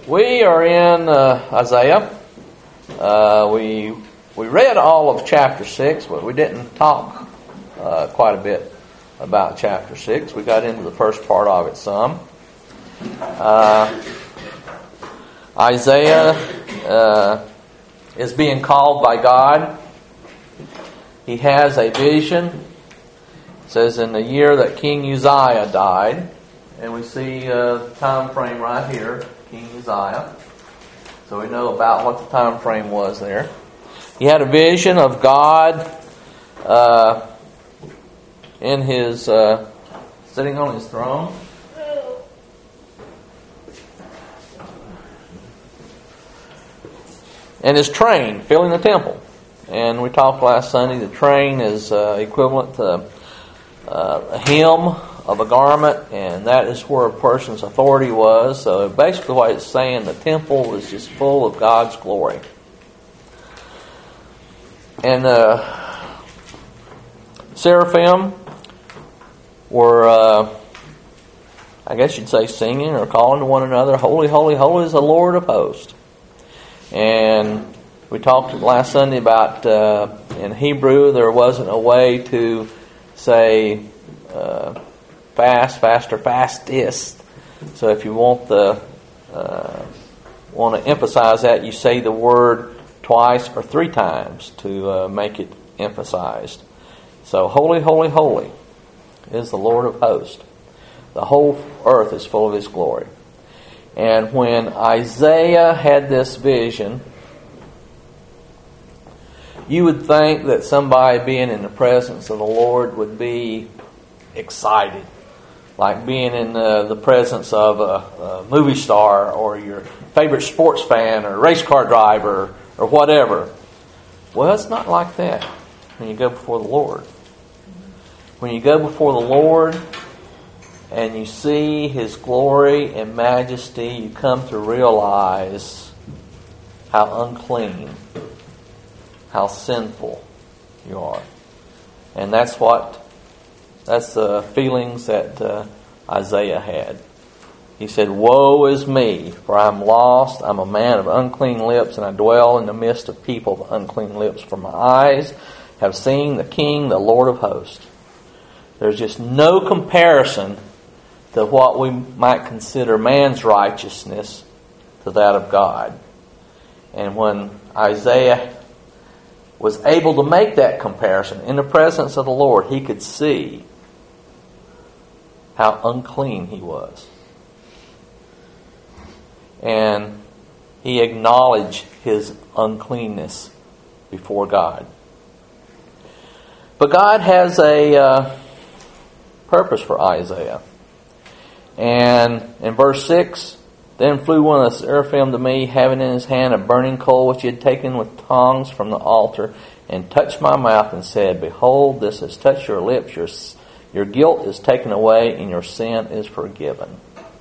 We are in Isaiah. We read all of chapter 6, but we didn't talk quite a bit about chapter 6. We got into the first part of it some. Isaiah is being called by God. He has a vision. It says in the year that King Uzziah died, and we see the time frame right here, King Uzziah. So we know about what the time frame was there. He had a vision of God in his sitting on his throne. And his train filling the temple. And we talked last Sunday, the train is equivalent to a hem of a garment, and that is where a person's authority was. So basically what it's saying, the temple was just full of God's glory. And seraphim were, I guess you'd say, singing or calling to one another, "Holy, holy, holy is the Lord of hosts." And we talked last Sunday about in Hebrew there wasn't a way to say fast, faster, fastest. So if you want to emphasize that, you say the word twice or three times to make it emphasized. So holy, holy, holy is the Lord of hosts. The whole earth is full of His glory. And when Isaiah had this vision, you would think that somebody being in the presence of the Lord would be excited, like being in the presence of a movie star or your favorite sports fan or race car driver or whatever. Well, it's not like that when you go before the Lord. When you go before the Lord and you see His glory and majesty, you come to realize how unclean, how sinful you are. And that's the feelings that Isaiah had. He said, "Woe is me, for I am lost. I'm a man of unclean lips, and I dwell in the midst of people of unclean lips. For my eyes have seen the King, the Lord of hosts." There's just no comparison to what we might consider man's righteousness to that of God. And when Isaiah was able to make that comparison in the presence of the Lord, he could see how unclean he was. And he acknowledged his uncleanness before God. But God has a purpose for Isaiah. And in verse 6, "Then flew one of the seraphim to me, having in his hand a burning coal which he had taken with tongs from the altar, and touched my mouth and said, Behold, this has touched your lips. Your guilt is taken away, and your sin is forgiven."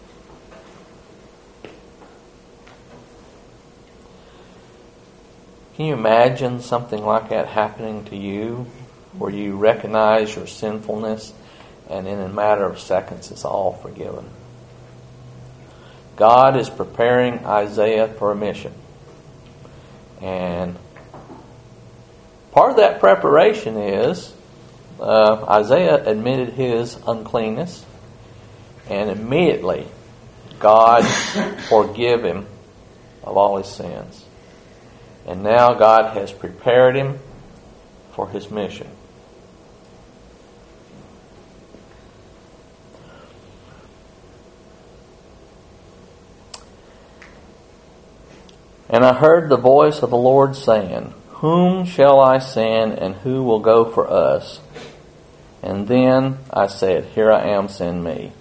Can you imagine something like that happening to you, where you recognize your sinfulness, and in a matter of seconds it's all forgiven? God is preparing Isaiah for a mission. And part of that preparation is Isaiah admitted his uncleanness, and immediately God forgave him of all his sins. And now God has prepared him for his mission. "And I heard the voice of the Lord saying, Whom shall I send, and who will go for us? And then I said, Here I am, send me."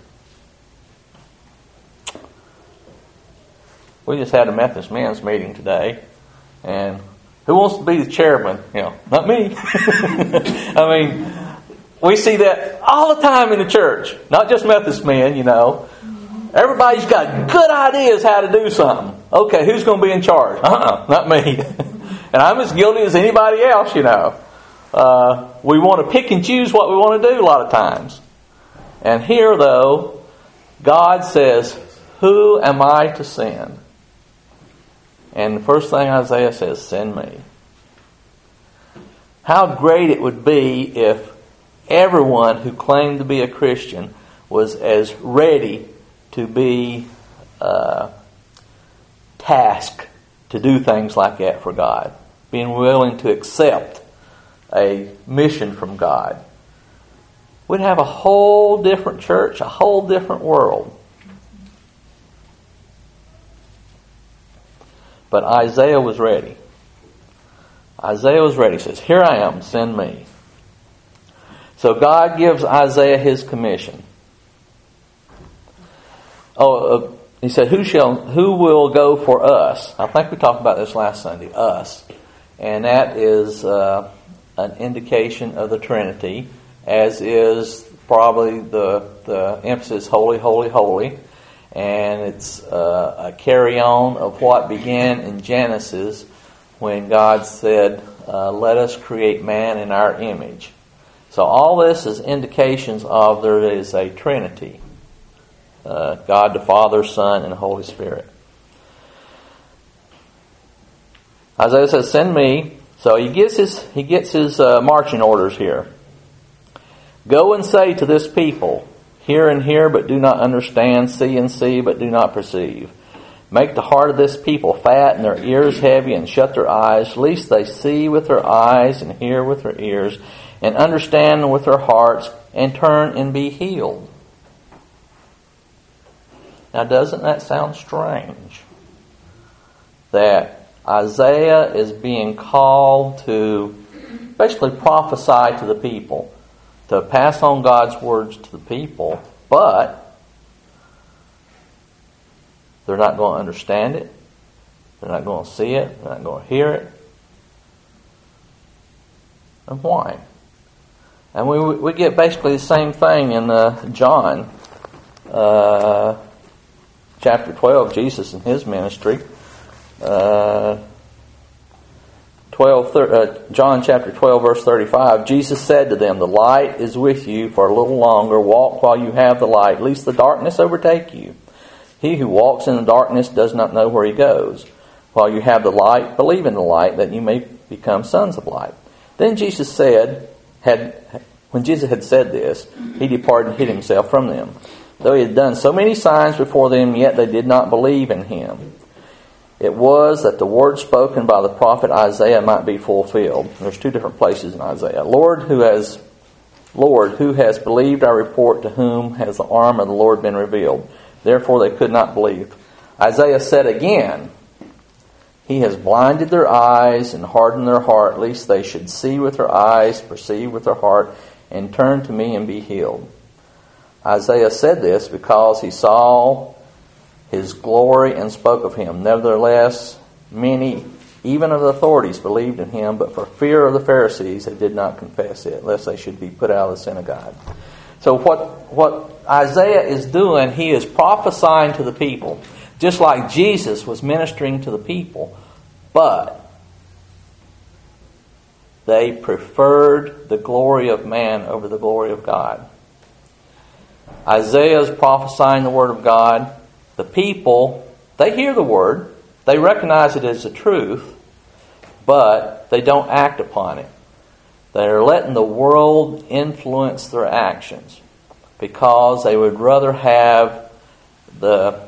We just had a Methodist men's meeting today, and who wants to be the chairman? Not me. I mean, we see that all the time in the church, not just Methodist men, Everybody's got good ideas how to do something. Okay, who's going to be in charge? Not me. And I'm as guilty as anybody else, We want to pick and choose what we want to do a lot of times. And here, though, God says, "Who am I to send?" And the first thing Isaiah says, send me. How great it would be if everyone who claimed to be a Christian was as ready to be tasked to do things like that for God. Being willing to accept a mission from God. We'd have a whole different church, a whole different world. But Isaiah was ready. Isaiah was ready. He says, here I am, send me. So God gives Isaiah his commission. He said, who will go for us? I think we talked about this last Sunday, us. And that is an indication of the Trinity, as is probably the emphasis, holy, holy, holy. And it's a carry-on of what began in Genesis when God said, let us create man in our image. So all this is indications of there is a Trinity. God the Father, Son, and Holy Spirit. Isaiah says, send me. So he gets his marching orders here. Go and say to this people, hear and hear, but do not understand, see and see, but do not perceive. Make the heart of this people fat and their ears heavy, and shut their eyes, lest they see with their eyes and hear with their ears, and understand with their hearts, and turn and be healed. Now, doesn't that sound strange? That Isaiah is being called to basically prophesy to the people, to pass on God's words to the people, but they're not going to understand it. They're not going to see it. They're not going to hear it. And why? And we get basically the same thing in John chapter 12, Jesus and his ministry. John chapter 12, verse 35, Jesus said to them, the light is with you for a little longer. Walk while you have the light, lest the darkness overtake you. He who walks in the darkness does not know where he goes. While you have the light, believe in the light, that you may become sons of light. Then Jesus when Jesus had said this, he departed and hid himself from them. Though he had done so many signs before them, yet they did not believe in him. It was that the word spoken by the prophet Isaiah might be fulfilled. There's two different places in Isaiah. Lord, who has believed our report, to whom has the arm of the Lord been revealed? Therefore they could not believe. Isaiah said again, he has blinded their eyes and hardened their heart, lest they should see with their eyes, perceive with their heart, and turn to me and be healed. Isaiah said this because he saw his glory and spoke of him. Nevertheless, many, even of the authorities, believed in him, but for fear of the Pharisees, they did not confess it, lest they should be put out of the synagogue. So what Isaiah is doing, he is prophesying to the people, just like Jesus was ministering to the people, but they preferred the glory of man over the glory of God. Isaiah is prophesying the Word of God. The people, they hear the Word, they recognize it as the truth, but they don't act upon it. They're letting the world influence their actions because they would rather have the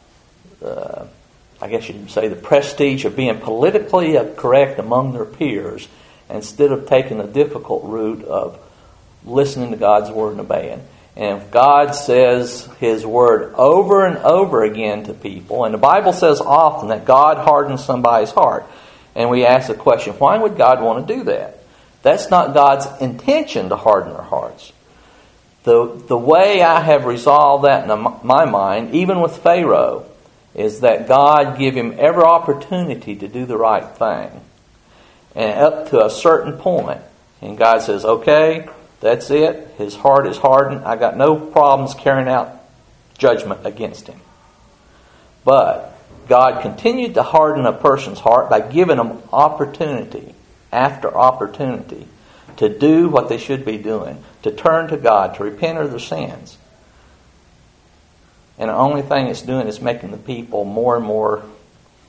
prestige of being politically correct among their peers instead of taking the difficult route of listening to God's Word and obeying. And if God says His Word over and over again to people, and the Bible says often that God hardens somebody's heart, and we ask the question, why would God want to do that? That's not God's intention to harden their hearts. The way I have resolved that in my mind, even with Pharaoh, is that God give him every opportunity to do the right thing. And up to a certain point, and God says, okay, that's it. His heart is hardened. I got no problems carrying out judgment against him. But God continued to harden a person's heart by giving them opportunity after opportunity to do what they should be doing, to turn to God, to repent of their sins. And the only thing it's doing is making the people more and more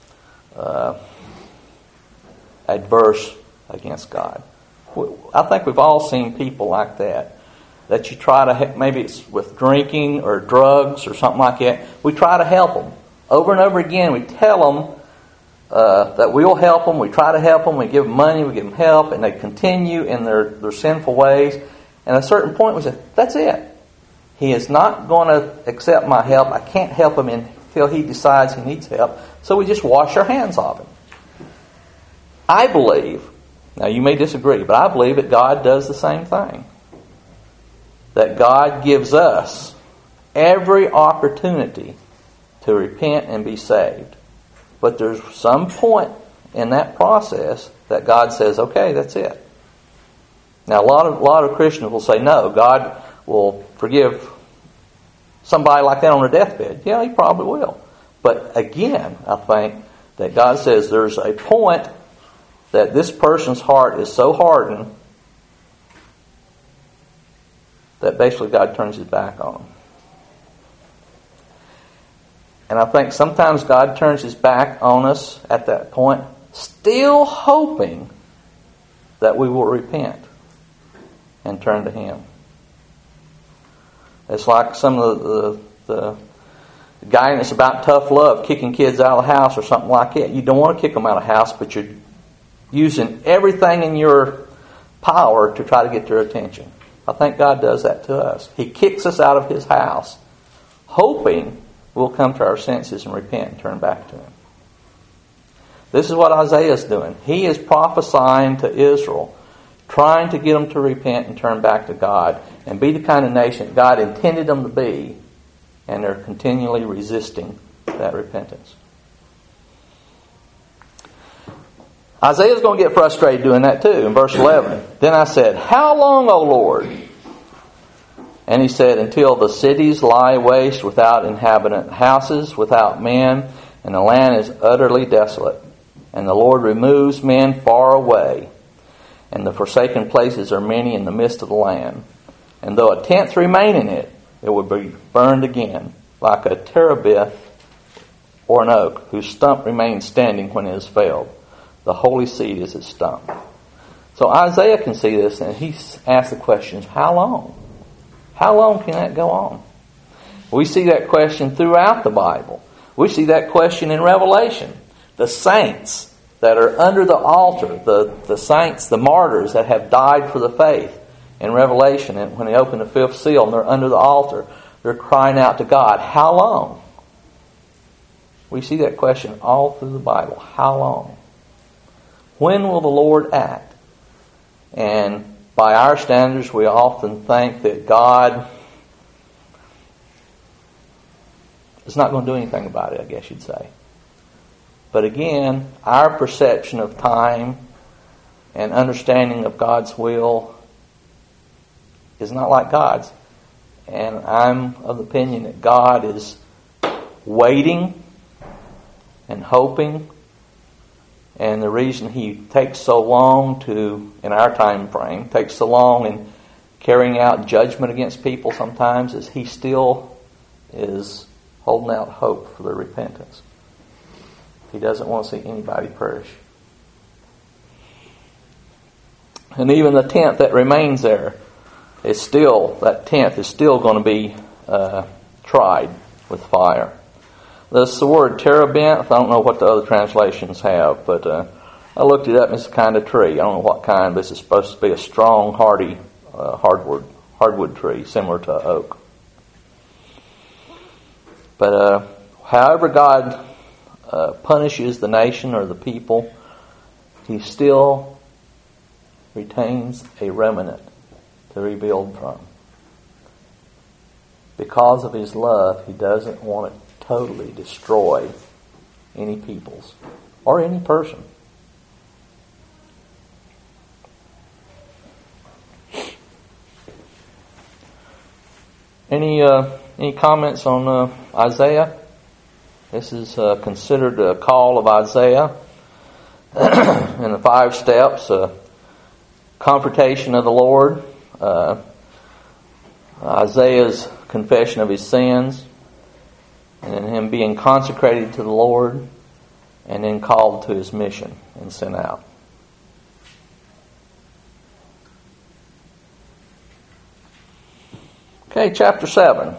adverse against God. I think we've all seen people like that. That you try to, maybe it's with drinking or drugs or something like that. We try to help them. Over and over again, we tell them that we'll help them. We try to help them. We give them money. We give them help. And they continue in their sinful ways. And at a certain point, we say, that's it. He is not going to accept my help. I can't help him until he decides he needs help. So we just wash our hands of him. I believe, now you may disagree, but I believe that God does the same thing. That God gives us every opportunity to repent and be saved. But there's some point in that process that God says, okay, that's it. Now, a lot of Christians will say, no, God will forgive somebody like that on their deathbed. Yeah, He probably will. But again, I think that God says there's a point that this person's heart is so hardened that basically God turns His back on them. And I think sometimes God turns His back on us at that point, still hoping that we will repent and turn to Him. It's like some of the guidance about tough love, kicking kids out of the house or something like that. You don't want to kick them out of the house, but you're using everything in your power to try to get their attention. I think God does that to us. He kicks us out of His house, hoping we'll come to our senses and repent and turn back to Him. This is what Isaiah is doing. He is prophesying to Israel, trying to get them to repent and turn back to God and be the kind of nation God intended them to be, and they're continually resisting that repentance. Isaiah's going to get frustrated doing that too. In verse 11, then I said, how long, O Lord? And He said, until the cities lie waste without inhabitant, houses without men, and the land is utterly desolate. And the Lord removes men far away, and the forsaken places are many in the midst of the land. And though a tenth remain in it, it will be burned again, like a terebinth or an oak, whose stump remains standing when it has failed. The holy seed is its stump. So Isaiah can see this, and he asks the questions, how long? How long can that go on? We see that question throughout the Bible. We see that question in Revelation. The saints that are under the altar, the saints, the martyrs that have died for the faith in Revelation, and when they open the fifth seal and they're under the altar, they're crying out to God, how long? We see that question all through the Bible. How long? When will the Lord act? And by our standards, we often think that God is not going to do anything about it, I guess you'd say. But again, our perception of time and understanding of God's will is not like God's. And I'm of the opinion that God is waiting and hoping. And the reason He takes so long in our time frame, takes so long in carrying out judgment against people sometimes, is He still is holding out hope for their repentance. He doesn't want to see anybody perish. And even the tenth that remains there, that tenth is still going to be tried with fire. The word terebinth, I don't know what the other translations have, but I looked it up. It's a kind of tree. I don't know what kind, but it's supposed to be a strong, hardy, hardwood tree, similar to oak. But however God punishes the nation or the people, He still retains a remnant to rebuild from. Because of His love, He doesn't want to totally destroy any peoples or any person. Any comments on Isaiah? This is considered a call of Isaiah in the 5 steps. Confrontation of the Lord, Isaiah's confession of his sins, and him being consecrated to the Lord, and then called to his mission and sent out. Okay, chapter 7.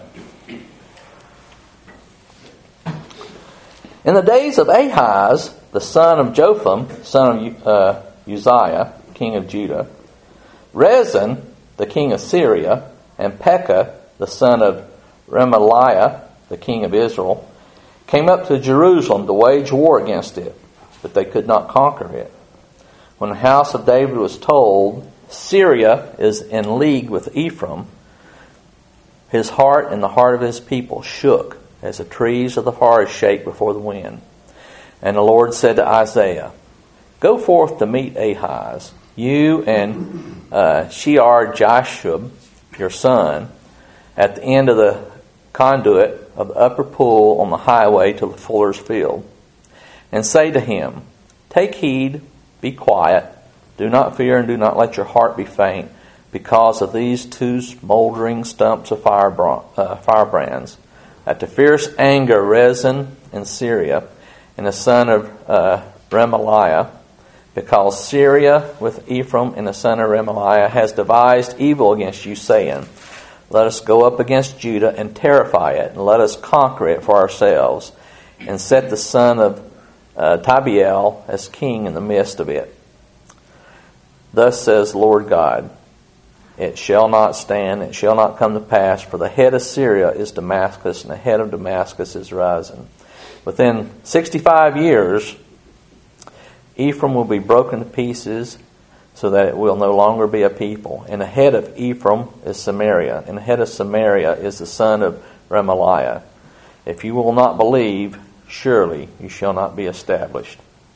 In the days of Ahaz, the son of Jotham, son of Uzziah, king of Judah, Rezin, the king of Syria, and Pekah, the son of Remaliah, the king of Israel, came up to Jerusalem to wage war against it, but they could not conquer it. When the house of David was told, Syria is in league with Ephraim, his heart and the heart of his people shook as the trees of the forest shake before the wind. And the Lord said to Isaiah, "Go forth to meet Ahaz, you and Shear-Jashub, your son, at the end of the conduit of the upper pool on the highway to the fuller's field. And say to him, take heed, be quiet, do not fear and do not let your heart be faint, because of these two smoldering stumps of firebrands, that the fierce anger Rezin in Syria, and the son of Remaliah, because Syria with Ephraim and the son of Remaliah has devised evil against you, saying, let us go up against Judah and terrify it, and let us conquer it for ourselves, and set the son of Tabiel as king in the midst of it. Thus says the Lord God, it shall not stand, it shall not come to pass, for the head of Syria is Damascus, and the head of Damascus is Rezin. Within 65 years, Ephraim will be broken to pieces, so that it will no longer be a people. And the head of Ephraim is Samaria, and the head of Samaria is the son of Remaliah. If you will not believe, surely you shall not be established."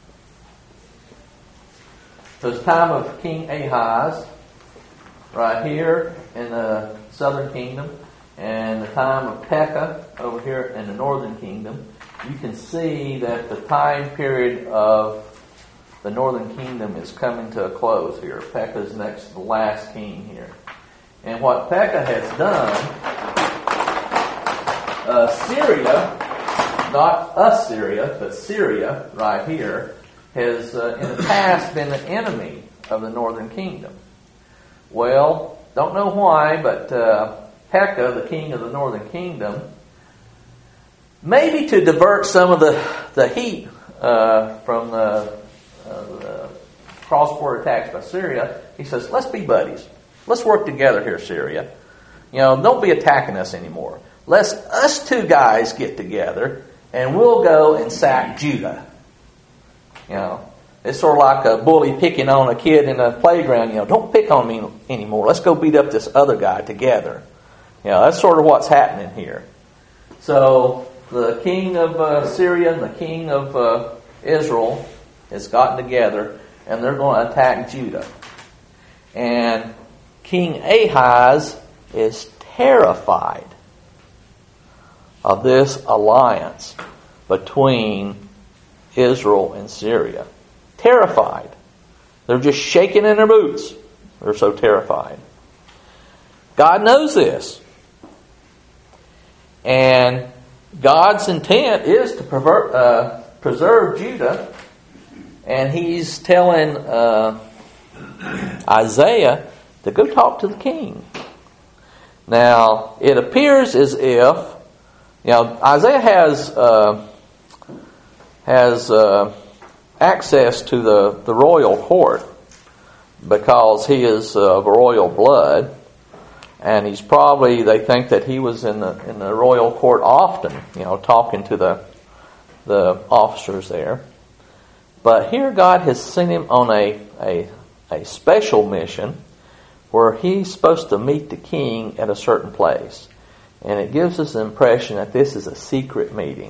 So it's time of King Ahaz, right here in the southern kingdom, and the time of Pekah over here in the northern kingdom. You can see that the time period of the northern kingdom is coming to a close here. Pekah is next to the last king here. And what Pekah has done, Syria, not Assyria, but Syria right here, has in the past been an enemy of the northern kingdom. Well, don't know why, but Pekah, the king of the northern kingdom, maybe to divert some of the heat from the cross-border attacks by Syria, he says, let's be buddies. Let's work together here, Syria. Don't be attacking us anymore. Let's us two guys get together and we'll go and sack Judah. It's sort of like a bully picking on a kid in a playground. Don't pick on me anymore. Let's go beat up this other guy together. That's sort of what's happening here. So the king of Syria and the king of Israel has gotten together, and they're going to attack Judah. And King Ahaz is terrified of this alliance between Israel and Syria. Terrified. They're just shaking in their boots. They're so terrified. God knows this. And God's intent is to preserve Judah. And he's telling Isaiah to go talk to the king. Now, it appears as if, Isaiah has access to the royal court because he is of royal blood, and he's probably, they think that he was in the royal court often, talking to the officers there. But here God has sent him on a special mission where he's supposed to meet the king at a certain place. And it gives us the impression that this is a secret meeting.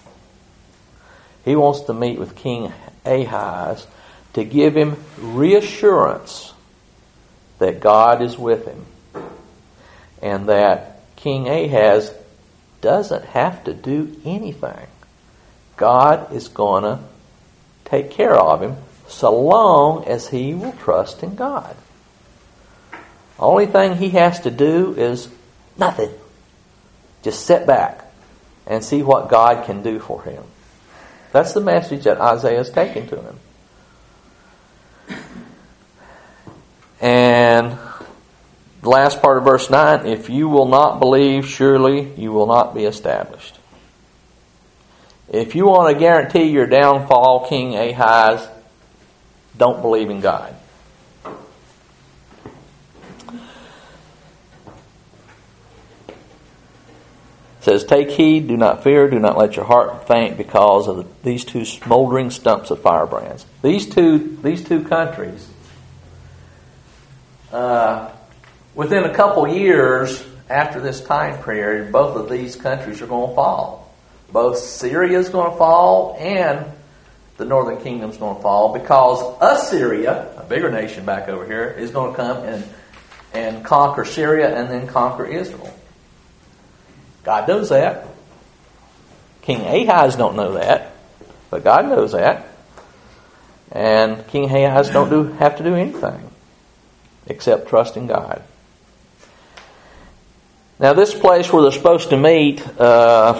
He wants to meet with King Ahaz to give him reassurance that God is with him. And that King Ahaz doesn't have to do anything. God is going to take care of him so long as he will trust in God. Only thing he has to do is nothing. Just sit back and see what God can do for him. That's the message that Isaiah is taking to him. And the last part of verse 9, if you will not believe, surely you will not be established. If you want to guarantee your downfall, King Ahaz, don't believe in God. It says, take heed, do not fear, do not let your heart faint because of these two smoldering stumps of firebrands. These two countries, within a couple years after this time period, both of these countries are going to fall. Both Syria is going to fall and the northern kingdom is going to fall because Assyria, a bigger nation back over here, is going to come and conquer Syria and then conquer Israel. God knows that. King Ahaz don't know that, but God knows that. And King Ahaz don't have to do anything except trust in God. Now this place where they're supposed to meet, let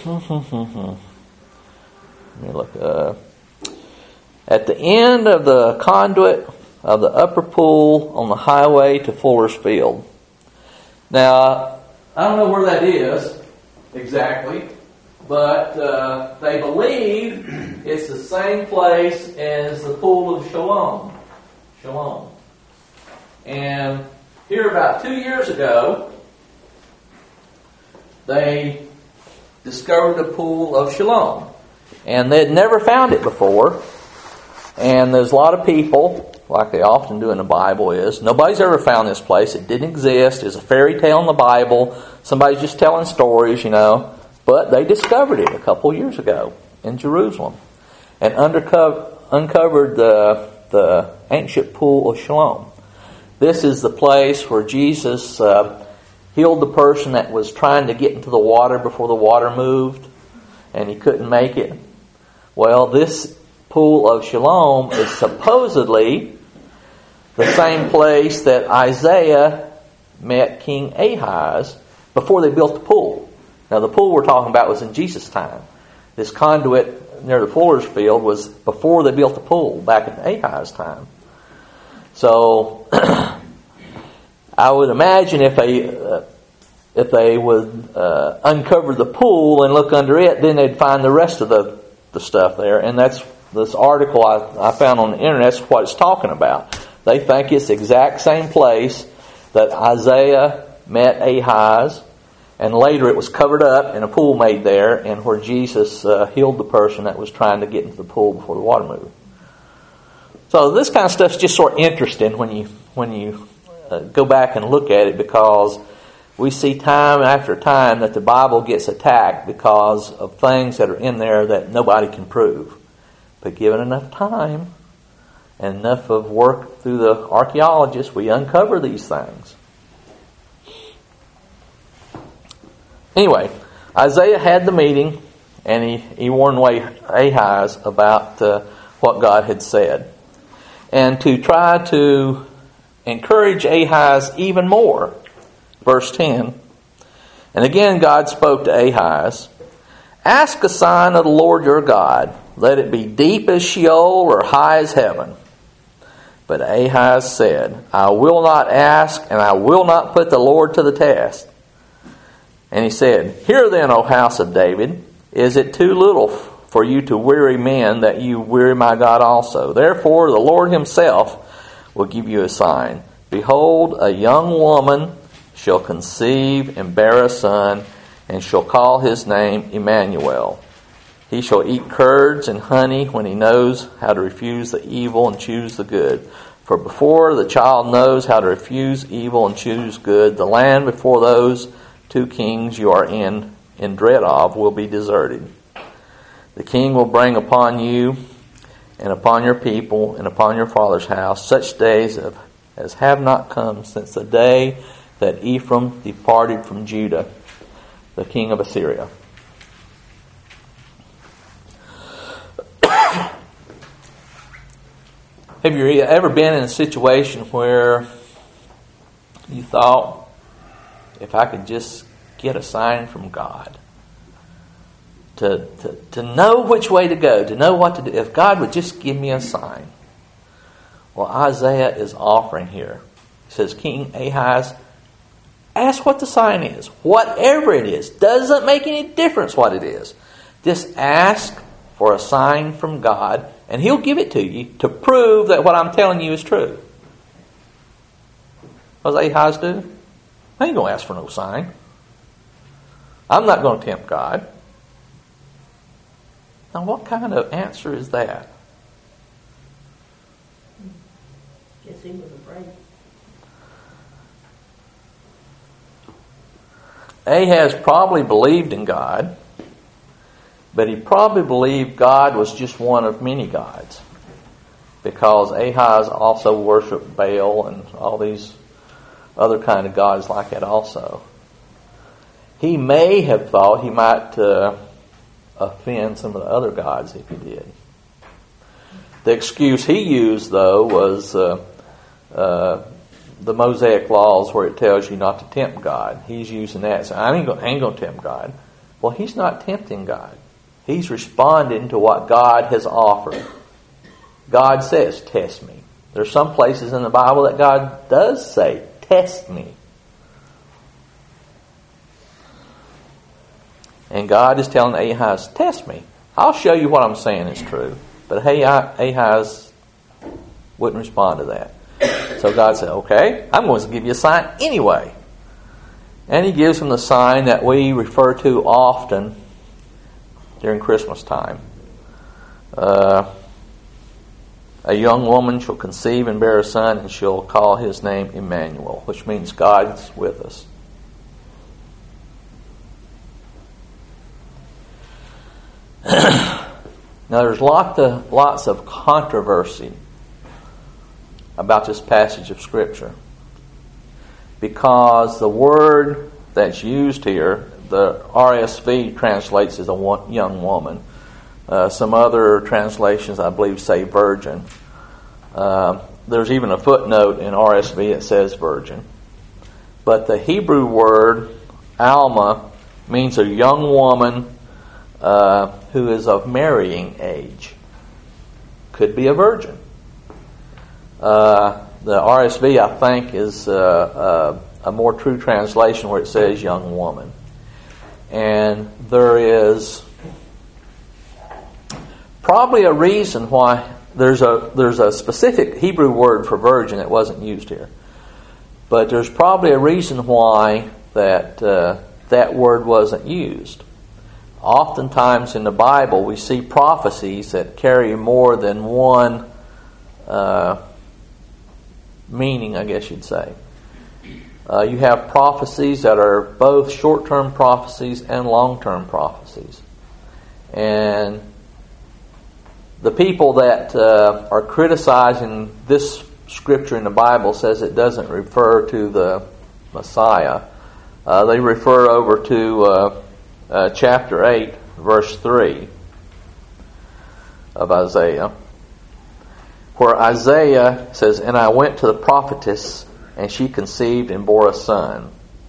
me look. At the end of the conduit of the upper pool on the highway to Fuller's Field. Now, I don't know where that is exactly, but they believe it's the same place as the Pool of Siloam. And here about 2 years ago, they discovered the Pool of Siloam. And they'd never found it before. And there's a lot of people, like they often do in the Bible, nobody's ever found this place. It didn't exist. It's a fairy tale in the Bible. Somebody's just telling stories, But they discovered it a couple years ago in Jerusalem and uncovered the ancient Pool of Siloam. This is the place where Jesus healed the person that was trying to get into the water before the water moved, and he couldn't make it. Well, this Pool of Siloam is supposedly the same place that Isaiah met King Ahaz before they built the pool. Now, the pool we're talking about was in Jesus' time. This conduit near the Fuller's Field was before they built the pool, back in Ahaz's time. So, I would imagine if they would uncover the pool and look under it, then they'd find the rest of the stuff there. And that's this article I found on the internet. That's what it's talking about. They think it's the exact same place that Isaiah met Ahaz, and later it was covered up and a pool made there, and where Jesus healed the person that was trying to get into the pool before the water moved. So this kind of stuff's just sort of interesting when you go back and look at it, because we see time after time that the Bible gets attacked because of things that are in there that nobody can prove. But given enough time and enough of work through the archaeologists, we uncover these things. Anyway, Isaiah had the meeting, and he warned Ahaz about what God had said. And to try to encourage Ahaz even more, verse 10, and again God spoke to Ahaz, ask a sign of the Lord your God. Let it be deep as Sheol or high as heaven. But Ahaz said, I will not ask, and I will not put the Lord to the test. And he said, hear then, O house of David, is it too little for you to weary men that you weary my God also? Therefore the Lord himself will give you a sign. Behold, a young woman shall conceive and bear a son, and shall call his name Emmanuel. He shall eat curds and honey when he knows how to refuse the evil and choose the good. For before the child knows how to refuse evil and choose good, the land before those two kings you are in dread of will be deserted. The king will bring upon you and upon your people and upon your father's house such days as have not come since the day that Ephraim departed from Judah, the king of Assyria. Have you ever been in a situation where you thought, if I could just get a sign from God to know which way to go, to know what to do. If God would just give me a sign. Well, Isaiah is offering here. He says, King Ahaz, ask what the sign is. Whatever it is. Doesn't make any difference what it is. Just ask for a sign from God, and He'll give it to you to prove that what I'm telling you is true. What does Ahaz do? I ain't going to ask for no sign. I'm not going to tempt God. Now, what kind of answer is that? Guess he was afraid. Ahaz probably believed in God, but he probably believed God was just one of many gods, because Ahaz also worshipped Baal and all these other kind of gods like that also. He may have thought he might offend some of the other gods if he did. The excuse he used, though, was the Mosaic laws where it tells you not to tempt God. He's using that. So I ain't going to tempt God. Well, he's not tempting God. He's responding to what God has offered. God says, test me. There's some places in the Bible that God does say, test me. And God is telling Ahaz, test me. I'll show you what I'm saying is true. But Ahaz wouldn't respond to that. So God said, okay, I'm going to give you a sign anyway. And He gives him the sign that we refer to often during Christmas time. A young woman shall conceive and bear a son, and she'll call his name Emmanuel, which means God's with us. Now, there's lots of controversy about this passage of Scripture, because the word that's used here, the RSV translates as a young woman. Some other translations, I believe, say virgin. There's even a footnote in RSV that says virgin. But the Hebrew word Alma means a young woman who is of marrying age. Could be a virgin. The RSV, I think, is a more true translation where it says young woman. And there is probably a reason why there's a specific Hebrew word for virgin that wasn't used here. But there's probably a reason why that word wasn't used. Oftentimes in the Bible we see prophecies that carry more than one meaning, I guess you'd say. You have prophecies that are both short-term prophecies and long-term prophecies. And the people that are criticizing this scripture in the Bible says it doesn't refer to the Messiah. They refer over to chapter 8, verse 3 of Isaiah, where Isaiah says, "And I went to the prophetess, and she conceived and bore a son."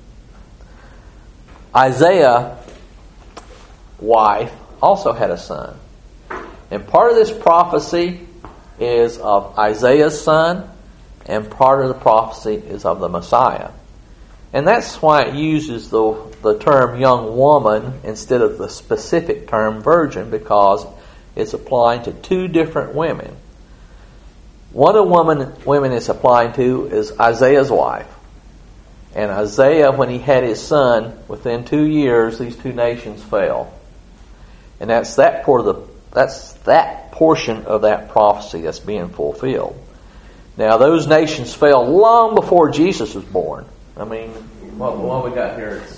Isaiah's wife also had a son. And part of this prophecy is of Isaiah's son, and part of the prophecy is of the Messiah. And that's why it uses the term young woman instead of the specific term virgin, because it's applying to two different women. One of the women it's applying to is Isaiah's wife. And Isaiah, when he had his son, within 2 years, these two nations fell. And that's that portion of that prophecy that's being fulfilled. Now, those nations fell long before Jesus was born. I mean, what we got here? It's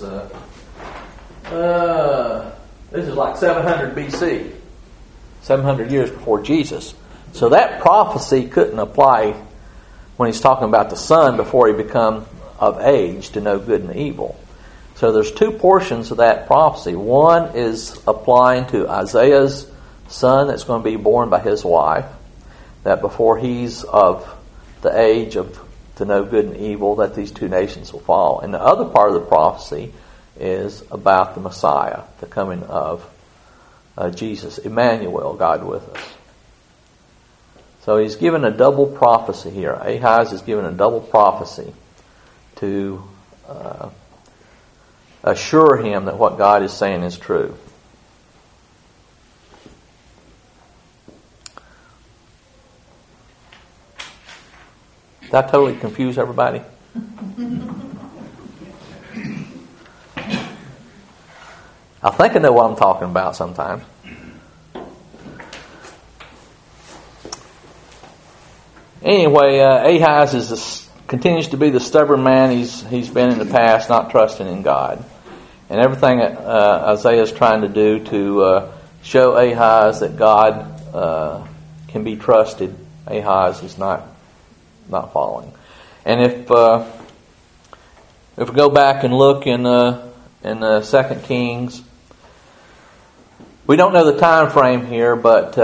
this is like 700 BC, 700 years before Jesus. So that prophecy couldn't apply when he's talking about the son before he become of age to know good and evil. So there's two portions of that prophecy. One is applying to Isaiah's son that's going to be born by his wife, that before he's of the age of to know good and evil, that these two nations will fall. And the other part of the prophecy is about the Messiah, the coming of Jesus, Emmanuel, God with us. So he's given a double prophecy here. Ahaz is given a double prophecy to assure him that what God is saying is true. Did I totally confuse everybody? I think I know what I'm talking about sometimes. Anyway, Ahaz continues to be the stubborn man he's been in the past, not trusting in God. And everything Isaiah is trying to do to show Ahaz that God can be trusted, Ahaz is not following. And if we go back and look in 2 Kings, we don't know the time frame here, but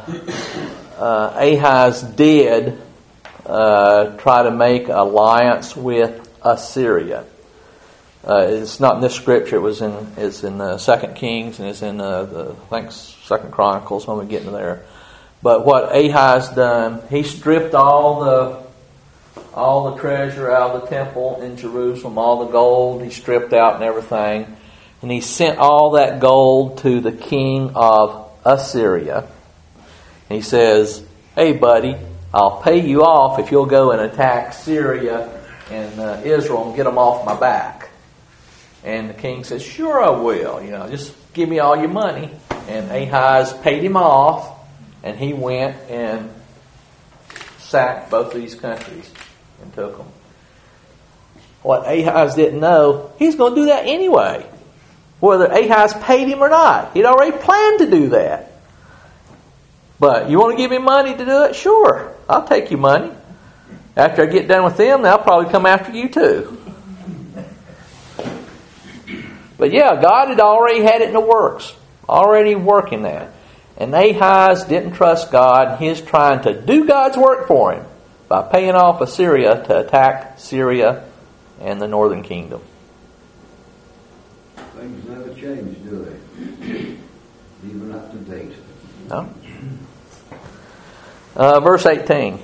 Ahaz did try to make alliance with Assyria. It's not in this scripture. It's in 2 Kings, and it's in I think 2 Chronicles when we get into there. But what Ahaz done, he stripped all the treasure out of the temple in Jerusalem, all the gold he stripped out and everything. And he sent all that gold to the king of Assyria. And he says, "Hey buddy, I'll pay you off if you'll go and attack Syria and Israel and get them off my back." And the king says, "Sure I will. Just give me all your money." And Ahaz paid him off, and he went and sacked both of these countries and took them. What Ahaz didn't know, he's going to do that anyway. Whether Ahaz paid him or not. He'd already planned to do that. But you want to give me money to do it? Sure, I'll take your money. After I get done with them, they'll probably come after you too. But yeah, God had already had it in the works. Already working that. And Ahaz didn't trust God. He's trying to do God's work for him by paying off Assyria to attack Syria and the northern kingdom. Things never change, do they? Even up to date. No. Verse 18.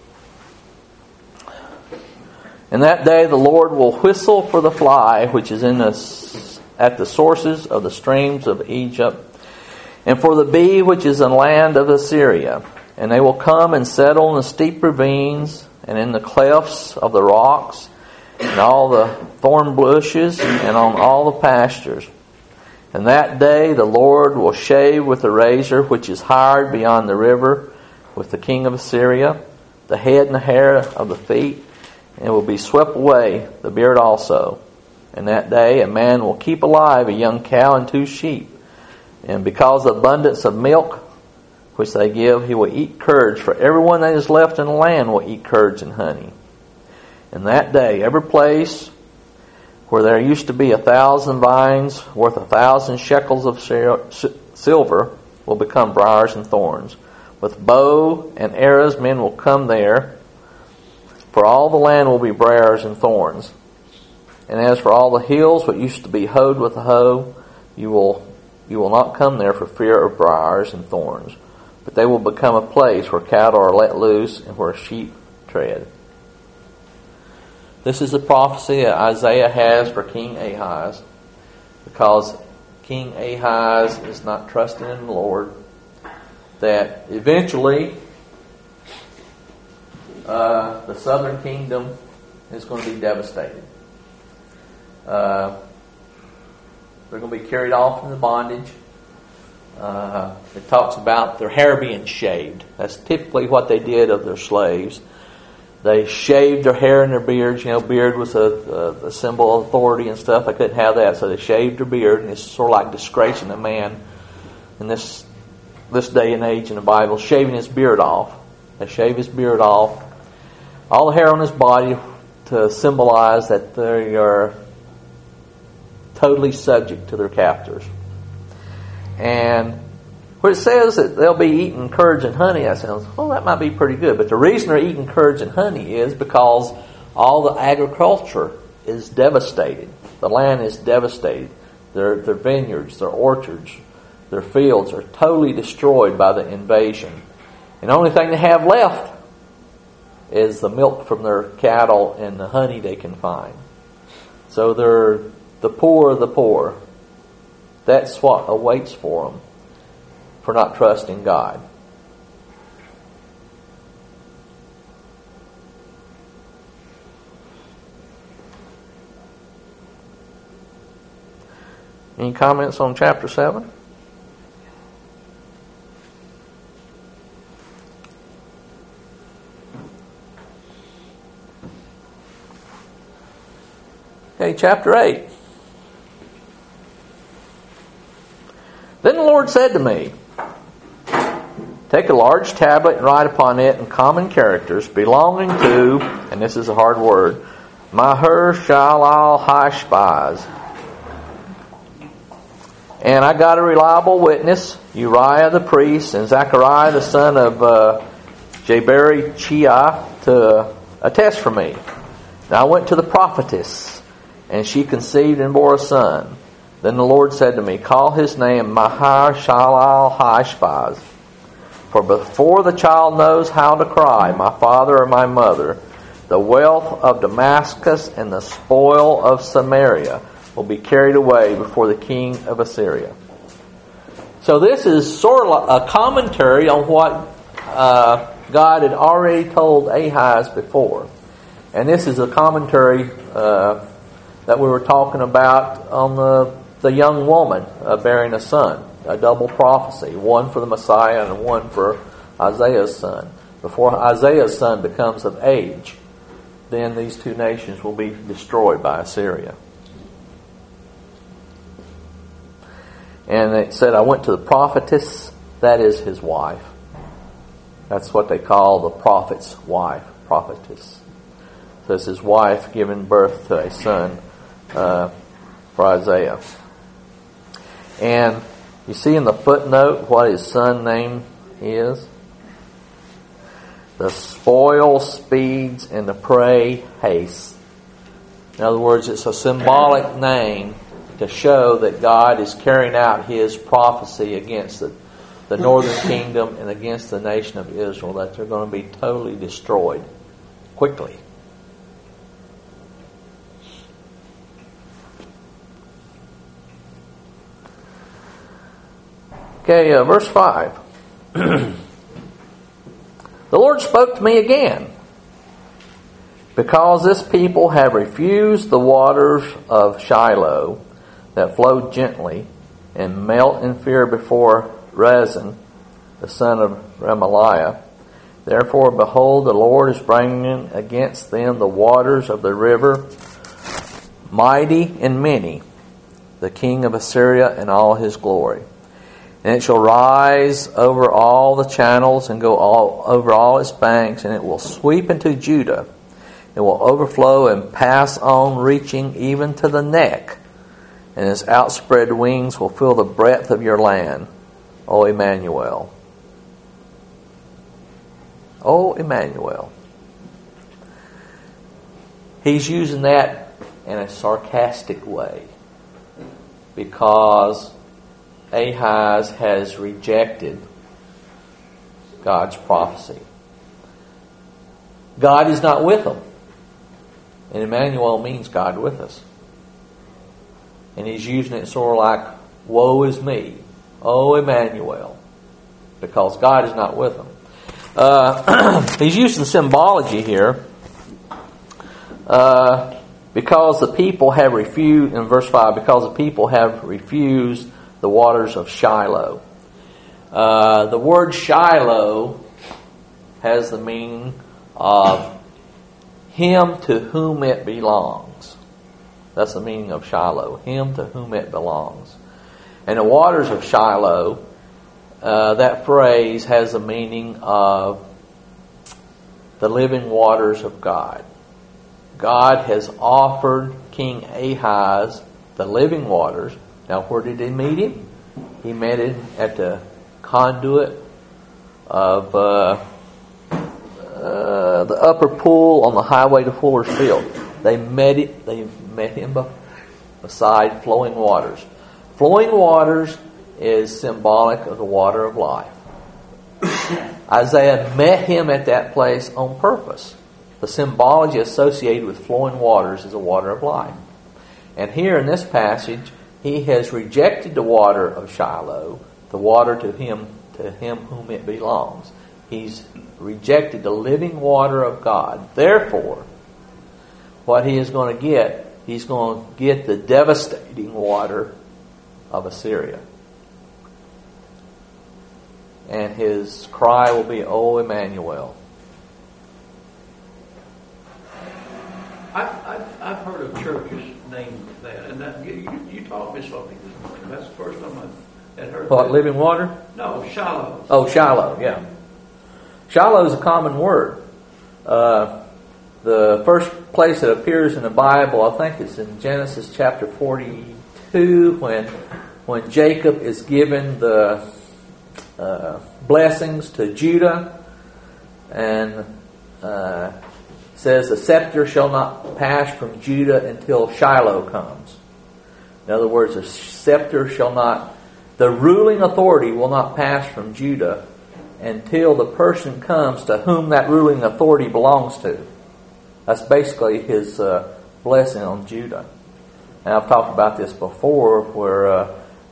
"In that day the Lord will whistle for the fly which is at the sources of the streams of Egypt, and for the bee which is in the land of Assyria. And they will come and settle in the steep ravines, and in the clefts of the rocks, and all the thorn bushes, and on all the pastures. And that day the Lord will shave with the razor which is hired beyond the river, with the king of Assyria, the head and the hair of the feet, and it will be swept away, the beard also. And that day a man will keep alive a young cow and 2 sheep. And because of the abundance of milk which they give, he will eat curds, for everyone that is left in the land will eat curds and honey. And that day every place where there used to be 1,000 vines worth 1,000 shekels of silver will become briars and thorns. With bow and arrows men will come there, for all the land will be briars and thorns. And as for all the hills what used to be hoed with a hoe, you will not come there for fear of briars and thorns, but they will become a place where cattle are let loose and where sheep tread." This is the prophecy that Isaiah has for King Ahaz, because King Ahaz is not trusting in the Lord, that eventually the southern kingdom is going to be devastated. They're going to be carried off into bondage. It talks about their hair being shaved. That's typically what they did of their slaves. They shaved their hair and their beards. Beard was a symbol of authority and stuff. They couldn't have that, so they shaved their beard. And it's sort of like disgracing a man in this day and age in the Bible, shaving his beard off. They shave his beard off. All the hair on his body to symbolize that they are totally subject to their captors. And where it says that they'll be eating curds and honey, that sounds, that might be pretty good. But the reason they're eating curds and honey is because all the agriculture is devastated. The land is devastated. Their vineyards, their orchards, Their fields are totally destroyed by the invasion. And the only thing they have left is the milk from their cattle and the honey they can find. So they're the poor of the poor. That's what awaits for them for not trusting God. Any comments on chapter 7? Okay, chapter 8. Then the Lord said to me, take a large tablet and write upon it in common characters belonging to, and this is a hard word, Maher-Shalal-Hash-Baz. And I got a reliable witness, Uriah the priest, and Zechariah the son of Jeberi-Chiah, to attest for me. And I went to the prophetess, and she conceived and bore a son. Then the Lord said to me, call his name Maher-Shalal-Hash-Baz. For before the child knows how to cry, my father or my mother, the wealth of Damascus and the spoil of Samaria will be carried away before the king of Assyria. So this is sort of a commentary on what God had already told Ahaz before. And this is a commentary that we were talking about on the young woman bearing a son. A double prophecy, one for the Messiah and one for Isaiah's son. Before Isaiah's son becomes of age, then these two nations will be destroyed by Assyria. And it said, I went to the prophetess, that is his wife. That's what they call the prophet's wife, prophetess. So it's his wife giving birth to a son for Isaiah. And you see in the footnote what his son name is? The spoil speeds and the prey hastes. In other words, it's a symbolic name to show that God is carrying out His prophecy against the northern kingdom and against the nation of Israel, that they're going to be totally destroyed quickly. Okay, verse 5. The Lord spoke to me again. Because this people have refused the waters of Shiloh that flowed gently and melt in fear before Rezin, the son of Remaliah. Therefore, behold, the Lord is bringing against them the waters of the river, mighty and many, the king of Assyria and all his glory. And it shall rise over all the channels and go over all its banks, and it will sweep into Judah. It will overflow and pass on, reaching even to the neck. And its outspread wings will fill the breadth of your land, O Emmanuel. O Emmanuel. He's using that in a sarcastic way because Ahaz has rejected God's prophecy. God is not with him. And Emmanuel means God with us. And he's using it sort of like, woe is me, O Emmanuel, because God is not with him. He's using symbology here because the people have refused, in verse 5, because the people have refused the waters of Shiloh. The word Shiloh has the meaning of him to whom it belongs. That's the meaning of Shiloh, him to whom it belongs. And the waters of Shiloh, that phrase has the meaning of the living waters of God. God has offered King Ahaz the living waters. Now, where did he meet him? He met him at the conduit of the upper pool on the highway to Fuller's Field. They met him beside flowing waters. Flowing waters is symbolic of the water of life. Isaiah met him at that place on purpose. The symbology associated with flowing waters is the water of life. And here in this passage, he has rejected the water of Shiloh, the water to him whom it belongs. He's rejected the living water of God. Therefore, what he is going to get, he's going to get the devastating water of Assyria. And his cry will be, "O Emmanuel." I've heard of churches named that, and that you taught me something this morning. That's the first time I had heard. What, that. living water? No, Shiloh. Oh, Shiloh, yeah. Shiloh is a common word. The first place it appears in the Bible, I think it's in Genesis chapter 42, when Jacob is given the blessings to Judah, and says the scepter shall not pass from Judah until Shiloh comes. In other words, the scepter shall not, the ruling authority will not pass from Judah until the person comes to whom that ruling authority belongs to. That's basically his blessing on Judah. And I've talked about this before, where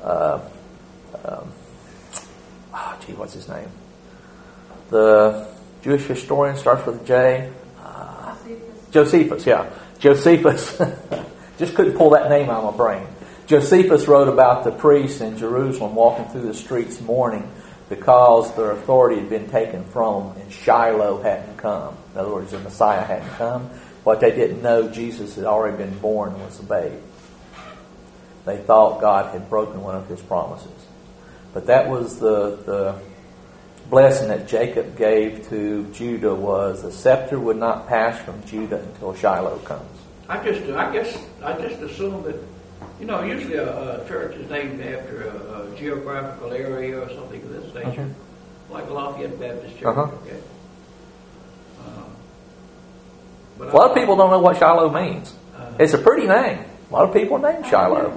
what's his name? The Jewish historian starts with a J. Josephus, yeah. Josephus. Just couldn't pull that name out of my brain. Josephus wrote about the priests in Jerusalem walking through the streets mourning because their authority had been taken from them and Shiloh hadn't come. In other words, the Messiah hadn't come. What they didn't know, Jesus had already been born and was a babe. They thought God had broken one of his promises. But that was the blessing that Jacob gave to Judah, was the scepter would not pass from Judah until Shiloh comes. I just assume that, usually a church is named after a geographical area or something of this nature, like Lafayette Baptist Church. Okay. But a lot of people don't know what Shiloh means. It's a pretty name. A lot of people name Shiloh.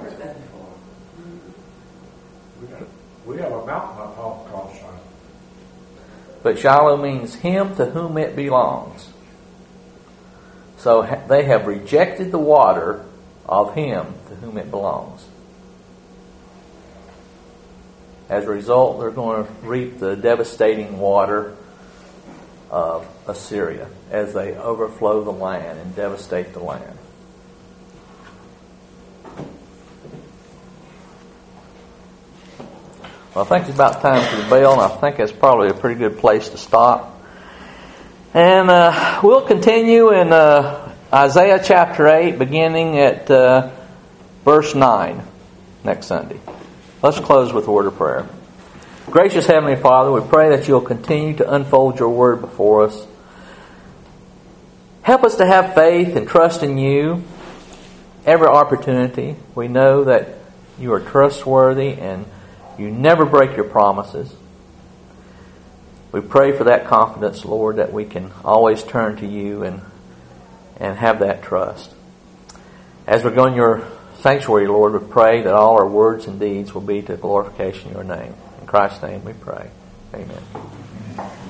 We have a mountain up called Shiloh. But Shiloh means him to whom it belongs. So they have rejected the water of him to whom it belongs. As a result, they're going to reap the devastating water of Assyria as they overflow the land and devastate the land. Well, I think it's about time for the bell, and I think that's probably a pretty good place to stop. And we'll continue in Isaiah chapter 8, beginning at verse 9 next Sunday. Let's close with a word of prayer. Gracious Heavenly Father, we pray that you'll continue to unfold your word before us. Help us to have faith and trust in you every opportunity. We know that you are trustworthy and you never break your promises. We pray for that confidence, Lord, that we can always turn to you and have that trust. As we go in your sanctuary, Lord, we pray that all our words and deeds will be to glorification of your name. In Christ's name we pray. Amen.